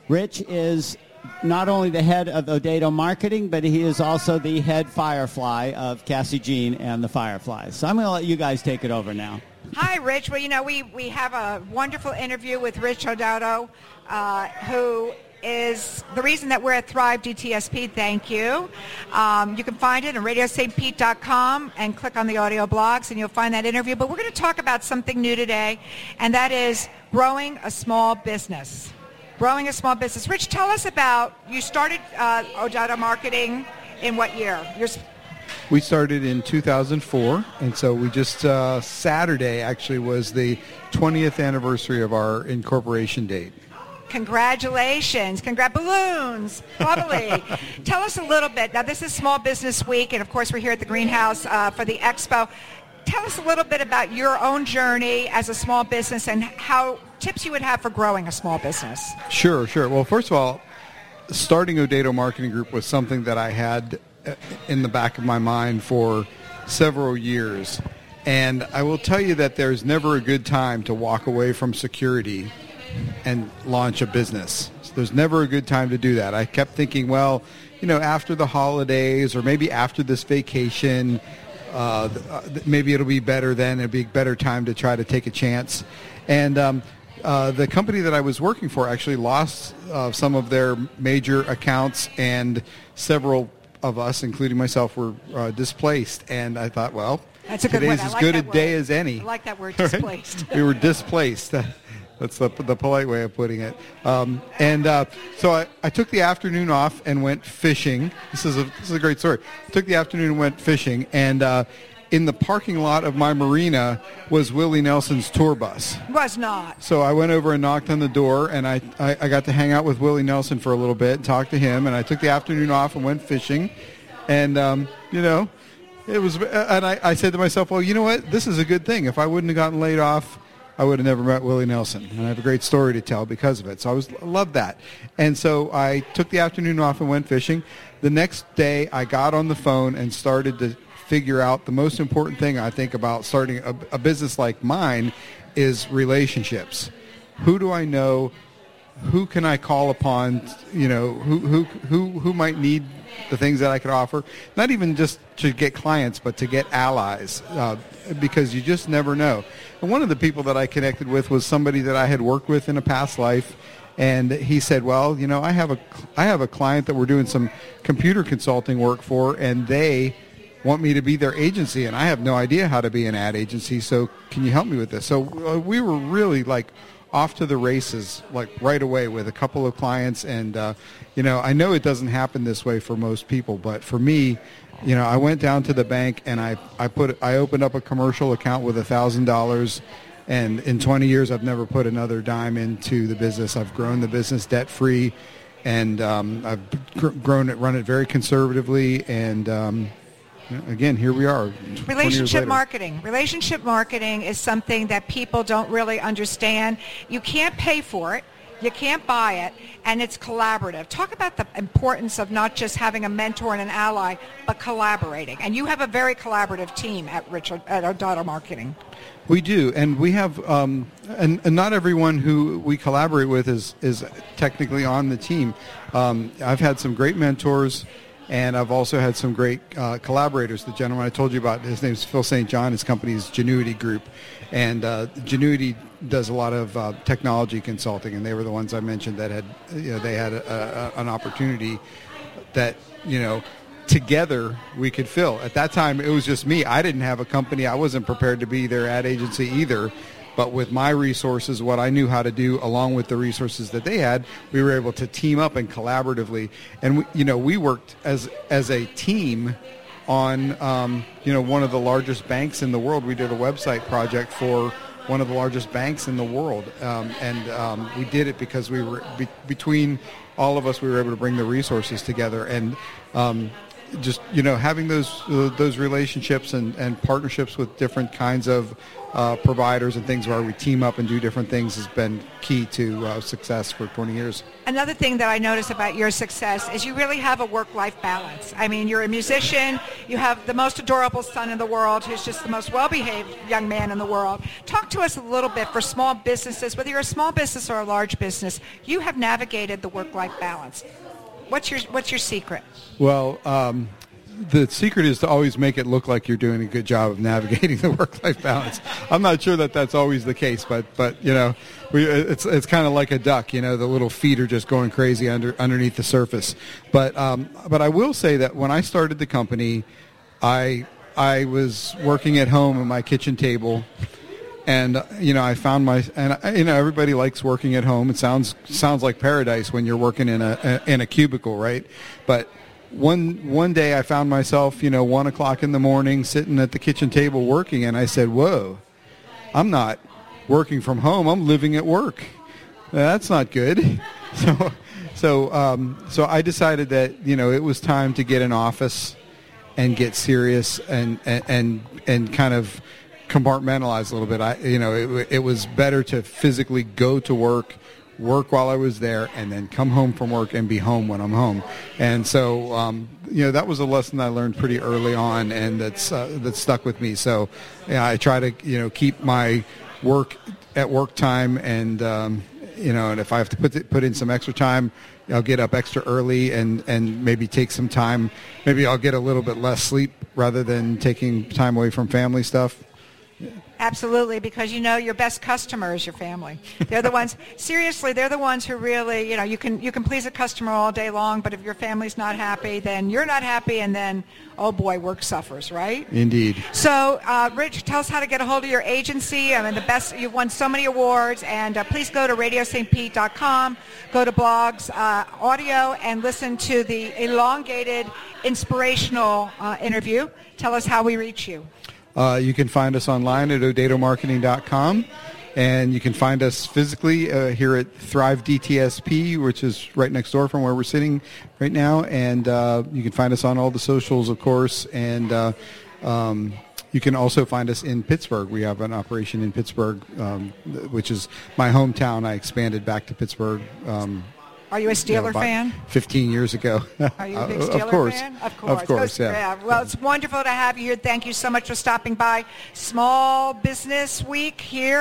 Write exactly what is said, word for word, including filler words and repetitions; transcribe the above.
Rich is not only the head of Odato Marketing, but he is also the head Firefly of Cassie Jean and the Fireflies. So I'm going to let you guys take it over now. Hi, Rich. Well, you know, we, we have a wonderful interview with Rich Odato, uh, who is the reason that we're at Thrive D T S P. Thank you. Um, you can find it on radio st pete dot com and click on the audio blogs, and you'll find that interview. But we're going to talk about something new today, and that is growing a small business. Growing a small business. Rich, tell us about, you started uh, Odato Marketing in what year? You're We started in two thousand four, and so we just, uh, Saturday actually was the twentieth anniversary of our incorporation date. Congratulations. Congrat balloons. Bubbly. Tell us a little bit. Now, this is Small Business Week, and of course, we're here at the Greenhouse uh, for the Expo. Tell us a little bit about your own journey as a small business and how tips you would have for growing a small business. Sure, sure. Well, first of all, starting Odato Marketing Group was something that I had in the back of my mind for several years. And I will tell you that there's never a good time to walk away from security and launch a business. So there's never a good time to do that. I kept thinking, well, you know, after the holidays or maybe after this vacation, uh, maybe it'll be better then. It'll be a better time to try to take a chance. And um, uh, the company that I was working for actually lost uh, some of their major accounts, and several of us, including myself, were uh, displaced. And I thought, well, That's a good today's word. I as like good a that day word. as any. I like that word, Right? displaced. We were displaced. That's the, the polite way of putting it. Um, and uh, so I, I took the afternoon off and went fishing. This is a this is a great story. I took the afternoon and went fishing, and uh, in the parking lot of my marina was Willie Nelson's tour bus. Was not. So I went over and knocked on the door, and I, I, I got to hang out with Willie Nelson for a little bit and talk to him, and I took the afternoon off and went fishing. And, um, you know, it was, and I, I said to myself, well, you know what? This is a good thing. If I wouldn't have gotten laid off, I would have never met Willie Nelson. And I have a great story to tell because of it. So I was I loved that. And so I took the afternoon off and went fishing. The next day, I got on the phone and started to figure out the most important thing, I think, about starting a, a business like mine is relationships. Who do I know? Who can I call upon? You know, who who who who might need the things that I could offer? Not even just to get clients, but to get allies, uh, because you just never know. And one of the people that I connected with was somebody that I had worked with in a past life, and he said, "Well, you know, I have a I have a client that we're doing some computer consulting work for, and they want me to be their agency, and I have no idea how to be an ad agency. So can you help me with this?" So uh, we were really like off to the races, like right away with a couple of clients. And, uh, you know, I know it doesn't happen this way for most people, but for me, you know, I went down to the bank and I, I put, I opened up a commercial account with a thousand dollars. And in twenty years, I've never put another dime into the business. I've grown the business debt free, and um, I've gr- grown it, run it very conservatively. And, um, again, here we are. Relationship marketing. Relationship marketing is something that people don't really understand. You can't pay for it. You can't buy it, and it's collaborative. Talk about the importance of not just having a mentor and an ally, but collaborating. And you have a very collaborative team at Richard at Odato Marketing. We do, and we have, um, and, and not everyone who we collaborate with is is technically on the team. Um, I've had some great mentors. And I've also had some great uh, collaborators. The gentleman I told you about, his name is Phil Saint John. His company is Genuity Group. And uh, Genuity does a lot of uh, technology consulting, and they were the ones I mentioned that had, you know, they had a, a, an opportunity that, you know, together we could fill. At that time, it was just me. I didn't have a company. I wasn't prepared to be their ad agency either. But with my resources, what I knew how to do, along with the resources that they had, we were able to team up and collaboratively. And we, you know, we worked as as a team on um, you know, one of the largest banks in the world. We did a website project for one of the largest banks in the world, um, and um, we did it because we were be- between all of us. We were able to bring the resources together, and um, just, you know, having those uh, those relationships and, and partnerships with different kinds of uh, providers and things where we team up and do different things has been key to uh, success for twenty years. Another thing that I notice about your success is you really have a work-life balance. I mean, you're a musician. You have the most adorable son in the world who's just the most well-behaved young man in the world. Talk to us a little bit for small businesses, whether you're a small business or a large business. You have navigated the work-life balance. What's your What's your secret? Well, um, the secret is to always make it look like you're doing a good job of navigating the work-life balance. I'm not sure that that's always the case, but but you know, we, it's it's kind of like a duck. You know, the little feet are just going crazy under underneath the surface. But um, but I will say that when I started the company, I I was working at home at my kitchen table. And you know, I found my and you know everybody likes working at home. It sounds sounds like paradise when you're working in a in a cubicle, right? But one one day I found myself, you know, one o'clock in the morning, sitting at the kitchen table working, and I said, "Whoa, I'm not working from home. I'm living at work. That's not good." So so um, so I decided that you know it was time to get an office and get serious and and and, and kind of compartmentalize a little bit. I, you know, it, it was better to physically go to work, work while I was there, and then come home from work and be home when I'm home. And so, um, you know, that was a lesson I learned pretty early on, and that's uh, that stuck with me. So, yeah, I try to, you know, keep my work at work time, and um, you know, and if I have to put the, put in some extra time, I'll get up extra early and, and maybe take some time. Maybe I'll get a little bit less sleep rather than taking time away from family stuff. Absolutely, because you know your best customer is your family. They're the ones, seriously, they're the ones who really, you know, you can you can please a customer all day long, but if your family's not happy, then you're not happy, and then, oh boy, work suffers, right? Indeed. So, uh, Rich, tell us how to get a hold of your agency. I mean, the best, you've won so many awards, and uh, please go to radio st pete dot com, go to blogs, uh, audio, and listen to the elongated, inspirational uh, interview. Tell us how we reach you. Uh, you can find us online at odato marketing dot com, and you can find us physically uh, here at Thrive D T S P, which is right next door from where we're sitting right now. And uh, you can find us on all the socials, of course. And uh, um, you can also find us in Pittsburgh. We have an operation in Pittsburgh, um, which is my hometown. I expanded back to Pittsburgh. Um, Are you a Steeler you know, fan? fifteen years ago. Are you a big Steeler of course. fan? Of course. Of course, yeah. yeah. Well, it's wonderful to have you here. Thank you so much for stopping by. Small Business Week here